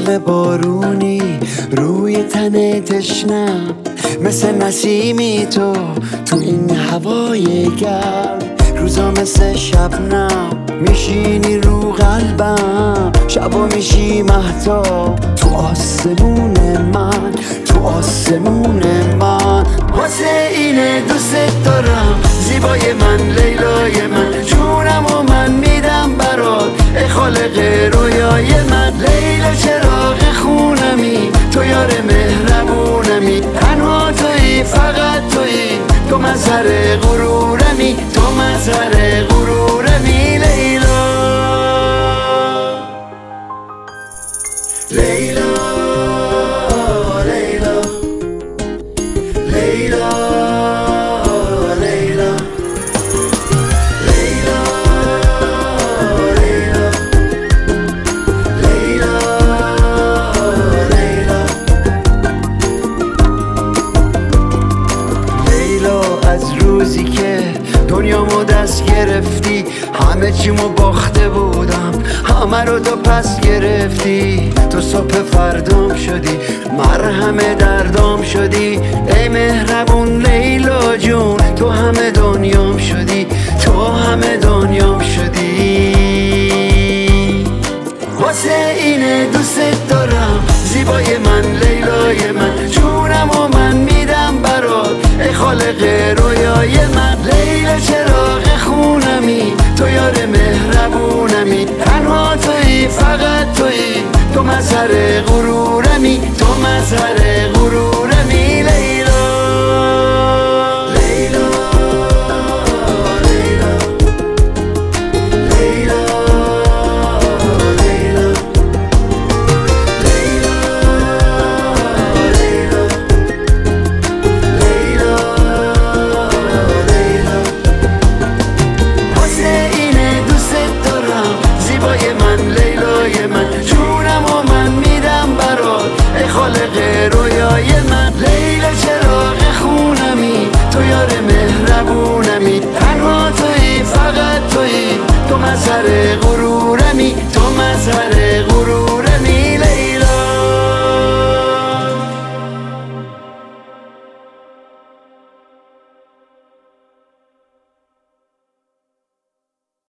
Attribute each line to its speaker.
Speaker 1: عشق بارونی روی تن تشنم، مثل نسیمی تو این هوای گرم. روزا مثل شبنم میشینی رو قلبم، شبا میشی مهتاب تو آسمون من، تو آسمون من. واسه اینه دوست دارم زیبای من، لیلای من، جونم و من میدم برات ای خالق رویای من. لیلا چراغ خونمی، تو یار مهربونمی، تنها تویی، فقط تویی، تو مظهر غرورمی، تو مظهر غرورمی. لیلا لیلا لیلا لیلا لیلا لیلا لیلا لیلا لیلا. از روزی که دنیامو دست گرفتی، همه چیمو باخته بودم، همه رو تو پس گرفتی. تو صبح فردام شدی، مرهم دردام شدی، ای مهربون لیلا جون، تو همه دنیام شدی، تو همه دنیام شدی. واسه اینه دوست دارم زیبای من، لیلای من، جونم و من میدم برات ای خالق رویای من. لیلا چراغ خونمی، تو یار مهربونمی، تنها تویی، فقط تویی، تو مظهر غرورمی، تو مظهر غرورمی. لیلا لیلا لیلا لیلا لیلا لیلا لیلا لیلا. واسه اینه دوست دارم زیبای من، لیلای من، جونم و من میدم برات ای خالق رویای من. لیلا چراغ خونمی، تو یار مهربونمی، تنها تویی، فقط تویی، تو مظهر غرورمی.